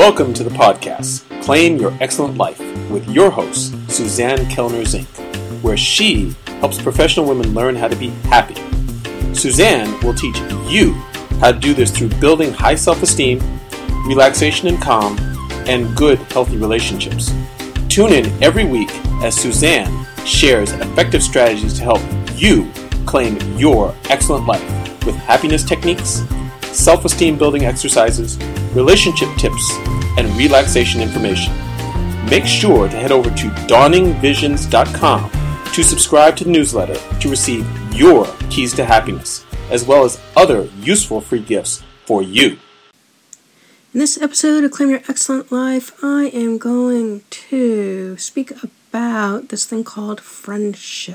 Welcome to the podcast, Claim Your Excellent Life, with your host, Suzanne Kellner Zink, where she helps professional women learn how to be happy. Suzanne will teach you how to do this through building high self-esteem, relaxation and calm, and good, healthy relationships. Tune in every week as Suzanne shares effective strategies to help you claim your excellent life with happiness techniques, self-esteem building exercises, relationship tips, and relaxation information. Make sure to head over to dawningvisions.com to subscribe to the newsletter to receive your keys to happiness, as well as other useful free gifts for you. In this episode of Claim Your Excellent Life, I am going to speak about this thing called friendship.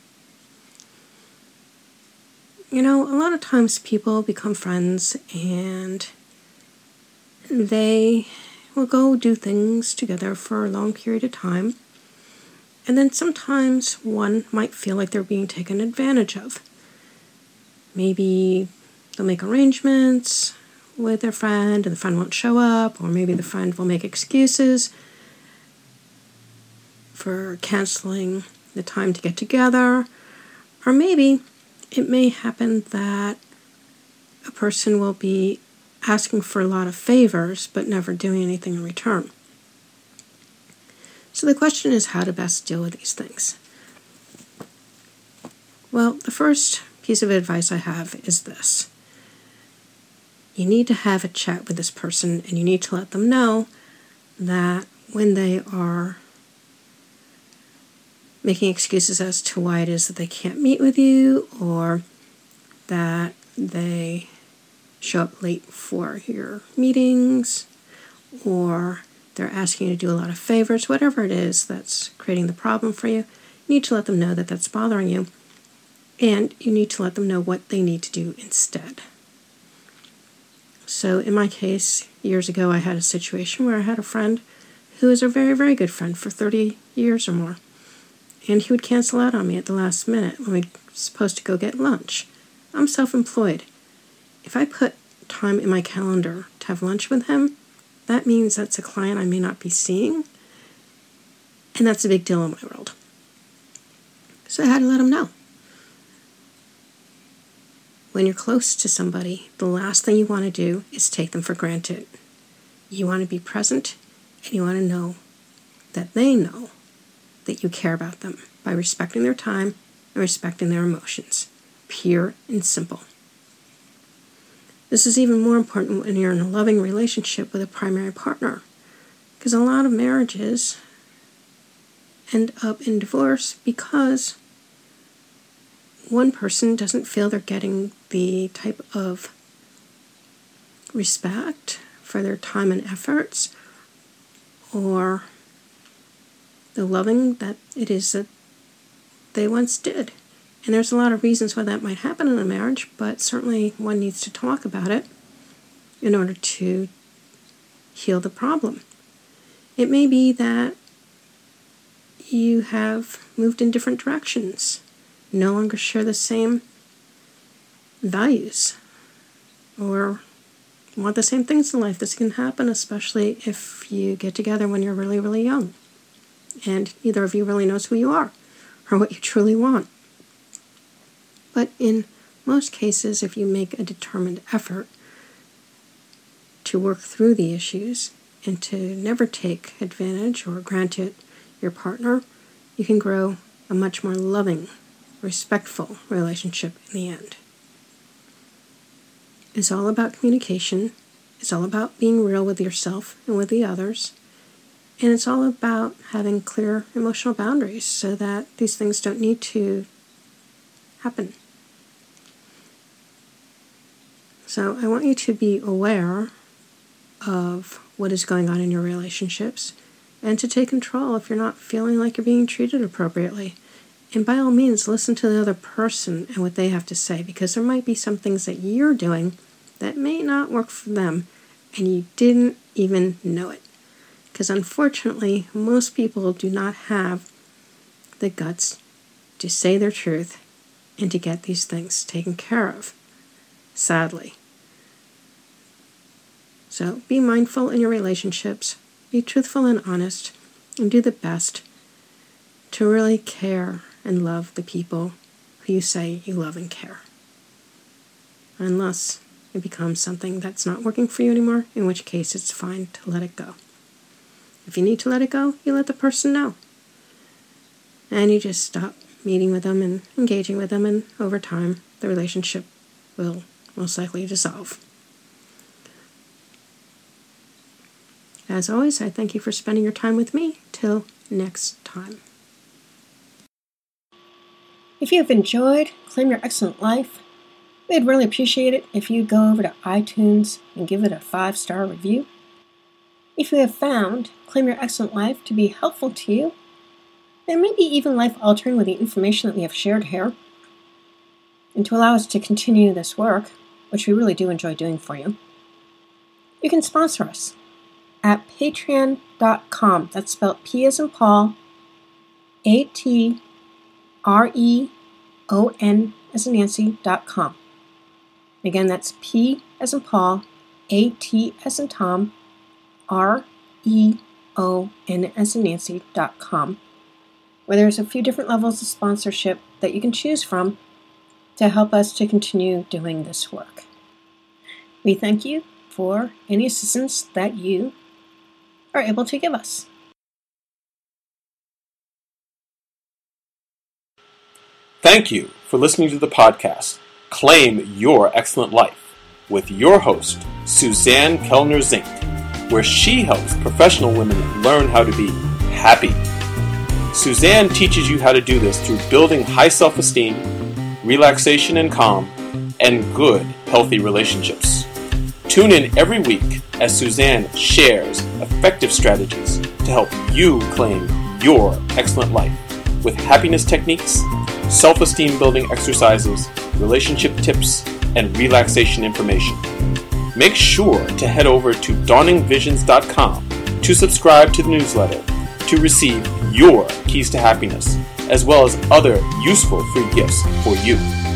You know, a lot of times people become friends and they will go do things together for a long period of time. And then sometimes one might feel like they're being taken advantage of. Maybe they'll make arrangements with their friend and the friend won't show up, or maybe the friend will make excuses for canceling the time to get together, or maybe it may happen that a person will be asking for a lot of favors but never doing anything in return. So the question is how to best deal with these things. Well, the first piece of advice I have is this. You need to have a chat with this person, and you need to let them know that when they are making excuses as to why it is that they can't meet with you, or that they show up late for your meetings, or they're asking you to do a lot of favors, whatever it is that's creating the problem for you, you need to let them know that that's bothering you, and you need to let them know what they need to do instead. So in my case, years ago, I had a situation where I had a friend who was a very, very good friend for 30 years or more. And he would cancel out on me at the last minute when we were supposed to go get lunch. I'm self-employed. If I put time in my calendar to have lunch with him, that means that's a client I may not be seeing. And that's a big deal in my world. So I had to let him know. When you're close to somebody, the last thing you want to do is take them for granted. You want to be present, and you want to know that they know that you care about them by respecting their time and respecting their emotions. Pure and simple. This is even more important when you're in a loving relationship with a primary partner, because a lot of marriages end up in divorce because one person doesn't feel they're getting the type of respect for their time and efforts, or the loving that it is that they once did. And there's a lot of reasons why that might happen in a marriage, but certainly one needs to talk about it in order to heal the problem. It may be that you have moved in different directions, no longer share the same values, or want the same things in life. This can happen, especially if you get together when you're really, really young, and neither of you really knows who you are or what you truly want. But in most cases, if you make a determined effort to work through the issues and to never take advantage or granted your partner, you can grow a much more loving, respectful relationship in the end. It's all about communication. It's all about being real with yourself and with the others. And it's all about having clear emotional boundaries so that these things don't need to happen. So I want you to be aware of what is going on in your relationships and to take control if you're not feeling like you're being treated appropriately. And by all means, listen to the other person and what they have to say, because there might be some things that you're doing that may not work for them and you didn't even know it. Because unfortunately, most people do not have the guts to say their truth and to get these things taken care of, sadly. So be mindful in your relationships, be truthful and honest, and do the best to really care and love the people who you say you love and care. Unless it becomes something that's not working for you anymore, in which case it's fine to let it go. If you need to let it go, you let the person know. And you just stop meeting with them and engaging with them, and over time, the relationship will most likely dissolve. As always, I thank you for spending your time with me. Till next time. If you have enjoyed Claim Your Excellent Life, we'd really appreciate it if you go over to iTunes and give it a 5-star review. If you have found Claim Your Excellent Life to be helpful to you, and maybe even life-altering with the information that we have shared here, and to allow us to continue this work, which we really do enjoy doing for you, you can sponsor us at patreon.com. That's spelled P as in Paul, ATREON as in Nancy.com. Again, that's P as in Paul, AT as in Tom, REON as in Nancy.com, where there's a few different levels of sponsorship that you can choose from to help us to continue doing this work. We thank you for any assistance that you are able to give us. Thank you for listening to the podcast, Claim Your Excellent Life, with your host, Suzanne Kellner Zink, where she helps professional women learn how to be happy. Suzanne teaches you how to do this through building high self-esteem, relaxation and calm, and good, healthy relationships. Tune in every week as Suzanne shares effective strategies to help you claim your excellent life with happiness techniques, self-esteem building exercises, relationship tips, and relaxation information. Make sure to head over to dawningvisions.com to subscribe to the newsletter to receive your keys to happiness, as well as other useful free gifts for you.